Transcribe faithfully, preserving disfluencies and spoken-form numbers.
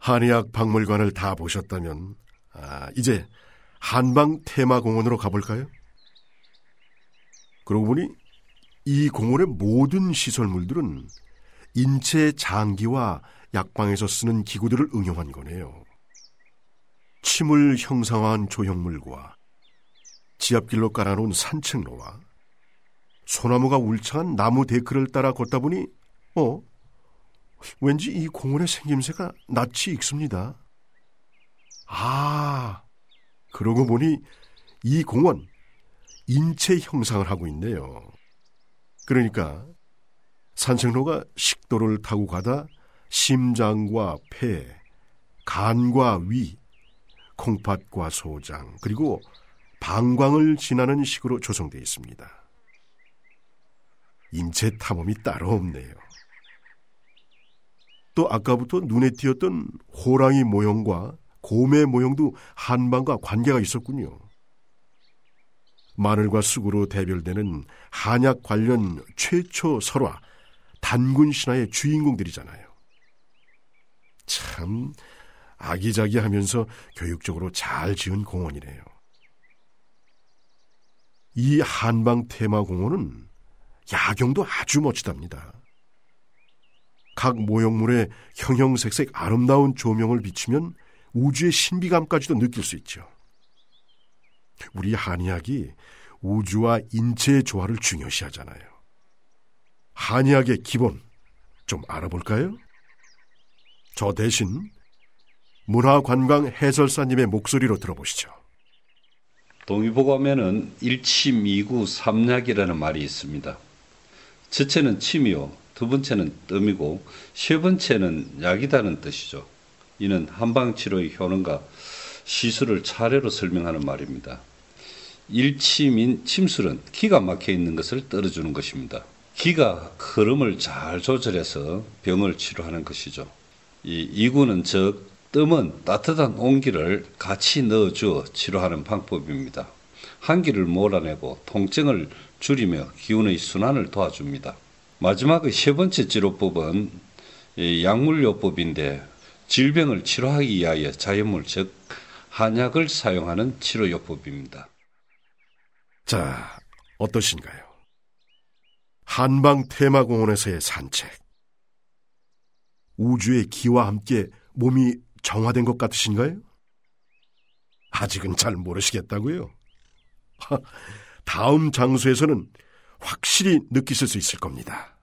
한의학 박물관을 다 보셨다면 아, 이제 한방 테마공원으로 가볼까요? 그러고 보니 이 공원의 모든 시설물들은 인체 장기와 약방에서 쓰는 기구들을 응용한 거네요. 침을 형상화한 조형물과 지압길로 깔아놓은 산책로와 소나무가 울창한 나무 데크를 따라 걷다 보니 어? 왠지 이 공원의 생김새가 낯이 익습니다. 아, 그러고 보니 이 공원 인체 형상을 하고 있네요. 그러니까 산책로가 식도를 타고 가다 심장과 폐, 간과 위, 콩팥과 소장, 그리고 방광을 지나는 식으로 조성되어 있습니다. 인체 탐험이 따로 없네요. 또 아까부터 눈에 띄었던 호랑이 모형과 곰의 모형도 한방과 관계가 있었군요. 마늘과 쑥으로 대별되는 한약 관련 최초 설화, 단군 신화의 주인공들이잖아요. 참 아기자기하면서 교육적으로 잘 지은 공원이네요. 이 한방 테마공원은 야경도 아주 멋지답니다. 각 모형물에 형형색색 아름다운 조명을 비추면 우주의 신비감까지도 느낄 수 있죠. 우리 한의학이 우주와 인체의 조화를 중요시하잖아요. 한의학의 기본 좀 알아볼까요? 저 대신 문화관광 해설사님의 목소리로 들어보시죠. 동의보감에는 일침, 이구, 삼약이라는 말이 있습니다. 첫째는 침이요, 두 번째는 뜸이고 세 번째는 약이다는 뜻이죠. 이는 한방치료의 효능과 시술을 차례로 설명하는 말입니다. 일침인 침술은 기가 막혀 있는 것을 떨어주는 것입니다. 기가 흐름을 잘 조절해서 병을 치료하는 것이죠. 이 이구는 즉 뜸은 따뜻한 온기를 같이 넣어주어 치료하는 방법입니다. 한기를 몰아내고 통증을 줄이며 기운의 순환을 도와줍니다. 마지막의 세 번째 치료법은 약물요법인데 질병을 치료하기 위하여 자연물 즉 한약을 사용하는 치료요법입니다. 자, 어떠신가요? 한방 테마공원에서의 산책. 우주의 기와 함께 몸이 정화된 것 같으신가요? 아직은 잘 모르시겠다고요? 다음 장소에서는 확실히 느끼실 수 있을 겁니다.